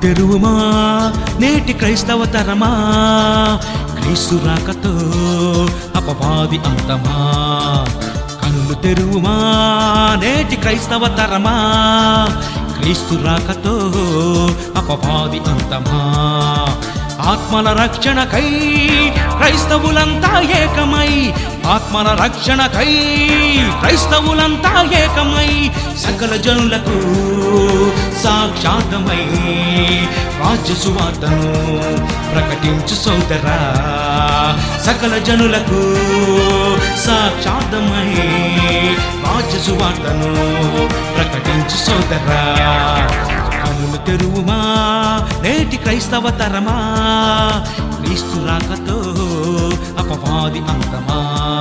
తెరువుమా నేటి క్రైస్తవ తరమా, క్రీస్తు రాకతో అపవాది అంతమా. కన్నులు తెరువుమా నేటి క్రైస్తవ తరమా, క్రీస్తు రాకతో అపవాది అంతమా. ఆత్మల రక్షణకై క్రైస్తవులంతా ఏకమై, ఆత్మల రక్షణకై క్రైస్తవులంతా ఏకమై, సకల జనులకు సాక్షాత్మై రాజ్య సువార్తను ప్రకటించు సోదరా. సకల జనులకు సాక్షాత్మై రాజ్య సువార్తను ప్రకటించు సోదరా. కనులు తెరువుమా నేటి క్రైస్తవ తరమా, క్రీస్తు రాకతో అపవాది అంతమా.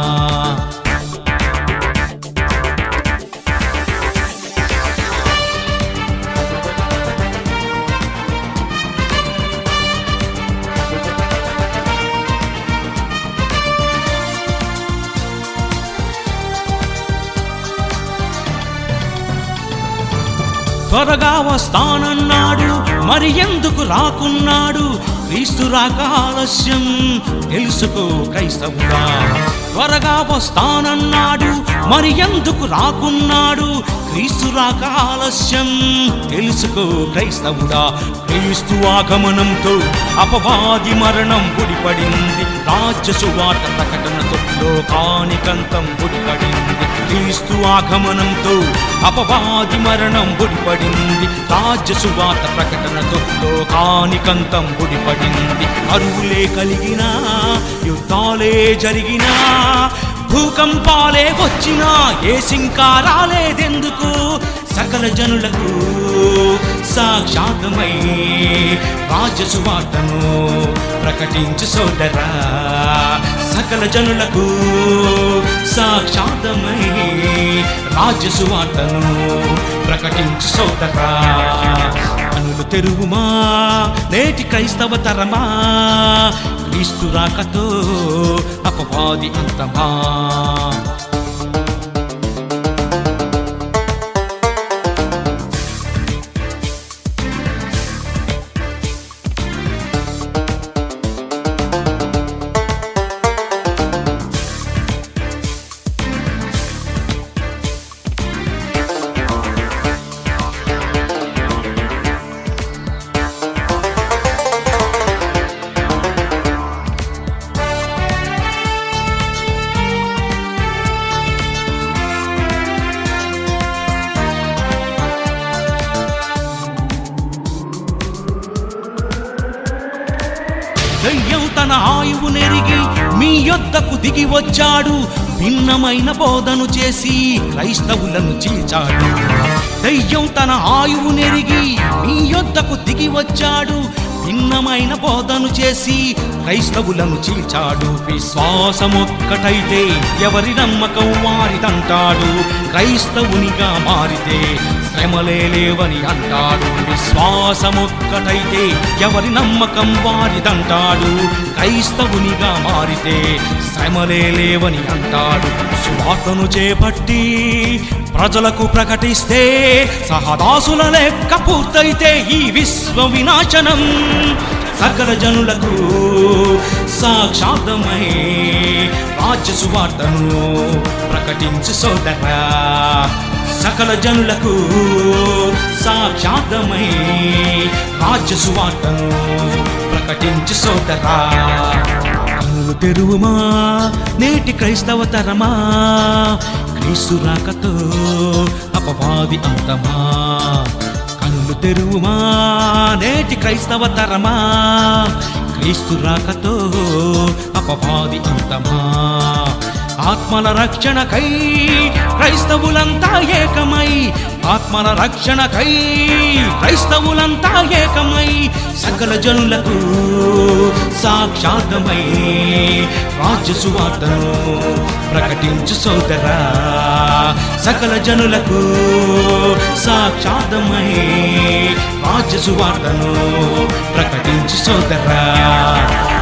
త్వరగా వస్తానన్నాడు, మరి ఎందుకు రాకున్నాడు? క్రీస్తు రాక ఆలస్యం తెలుసుకో క్రైస్తవుడా. త్వరగా వస్తానన్నాడు, మరి ఎందుకు రాకున్నాడు? క్రీస్తు రాక ఆలస్యం తెలుసుకో క్రైస్తవుడా. క్రీస్తు ఆగమనంతో అపవాది మరణం ముడిపడింది, రాజ్య సువార్త ప్రకటనతో లోకానికంతం ముడిపడింది. క్రీస్తు ఆగమనంతో అపవాది మరణం ముడిపడింది, రాజ్య సువార్త ప్రకటనతో లోకానికంతం ముడిపడింది. అరువులే కలిగినా, యుద్ధాలే జరిగినా, భూకంపాలే వచ్చినా ఏ సింకా రాలేదెందుకు? సకల జనులకు సాక్షాత్మై రాజ్య సువార్తను ప్రకటించు సోదరా. సకల జనులకు సాక్షాత్మై రాజ్య సువార్తను ప్రకటించు సోదరా. కనులు తెరువుమా నేటి క్రైస్తవ తరమా, క్రీస్తు రాకతో అపవాది అంతమా. దయ్యం తన ఆయువు నెరిగి మీ యొద్దకు దిగి వచ్చాడు, భిన్నమైన బోధను చేసి క్రైస్తవులను చీల్చాడు. దయ్యం తన ఆయువు నెరిగి మీ యొద్దకు దిగి వచ్చాడు, భిన్నమైన బోధను చేసి క్రైస్తవులను చీల్చాడు. విశ్వాసమొక్కటైతే ఎవరి నమ్మకం వారిదంటాడు, క్రైస్తవునిగా మారితే శ్రమలే లేవని అంటాడు. విశ్వాసమొక్కటైతే ఎవరి నమ్మకం వారిదంటాడు, క్రైస్తవునిగా మారితే శ్రమలే లేవని అంటాడు. సువార్తను చేపట్టి ప్రజలకు ప్రకటిస్తే సహదాసుల లెక్క పూర్తయితే ఈ విశ్వ వినాశనం. సకల జనులకు సాక్షాత్మై రాజ్య సువార్తను ప్రకటించు సోదరా. సకల జనులకు సాక్షాత్మై రాజ్య సువార్తను ప్రకటించు సోదరా. కన్నులు తెరువుమా నేటి క్రైస్తవ తరమా, క్రీస్తు రాకతో అపవాది అంతమా. కన్నులు తెరువుమా నేటి క్రైస్తవ తరమా, క్రీస్తు రాకతో అపవాది అంతమా. ఆత్మల రక్షణకై క్రైస్తవులంతా ఏకమై, ఆత్మల రక్షణకై క్రైస్తవులంతా ఏకమై, సకల జనులకు సాక్షాత్మై రాజ్య సువార్తను ప్రకటించు సోదరా. సకల జనులకు సాక్షాత్మై రాజ్య సువార్తను ప్రకటించు సోదరా.